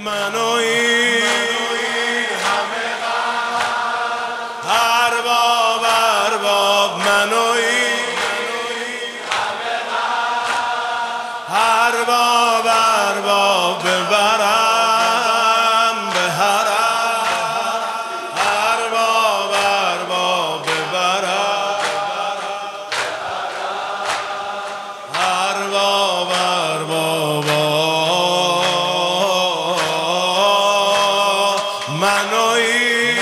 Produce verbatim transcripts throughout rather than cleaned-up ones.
من و این همه ارباب ارباب من و این همه ارباب ارباب ببرم به حرم ارباب ارباب ببرم ارباب ارباب من و این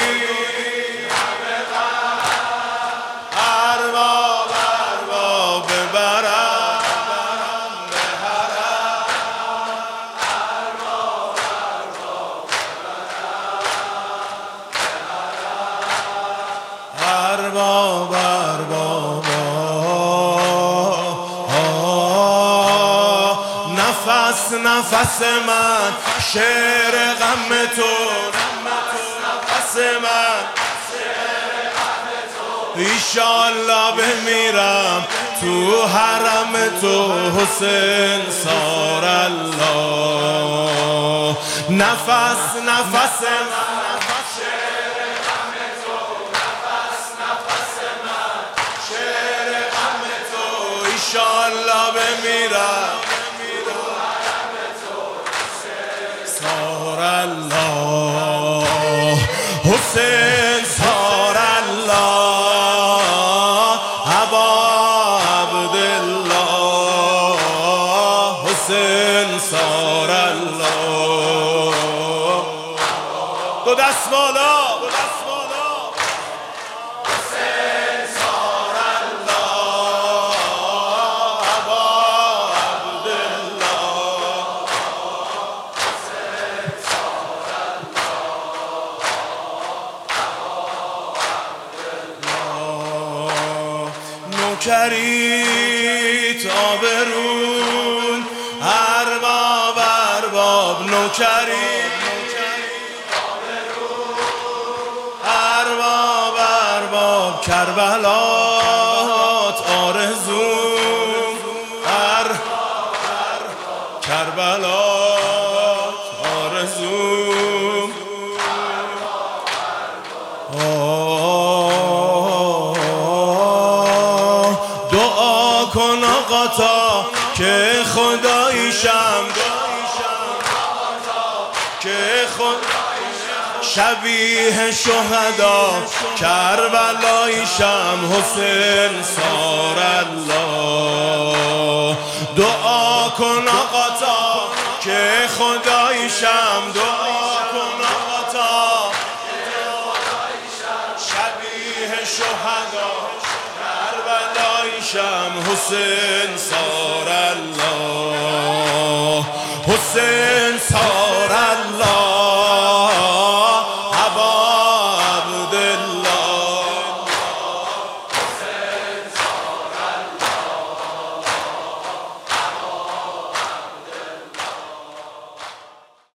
ارباب ارباب ببرم به حرم ارباب ارباب نفس نفس من شعر غم تو نفس من ایشالله بمیرم تو حرم تو حسین سار الله نفس نفس من ایشالله بمیرم سار الله حسین سار الله ابا عبدالله حسین سار الله دو دست بالا دو دست بالا حسین سار الله ابا عبدالله حسین سار الله نوکریت آبرون ارباب ارباب نوکریت ارباب ارباب کربلات آرزوم ار کربلات آرزوم آه دعا کن آقا تا که خداییشم که خدا شبیه شهدا کربلاییشم حسین سار الله دعا کن آقا تا که خداییشم دعا کن آقا تا شبیه شهدا کربلاییشم حسین سار الله حسین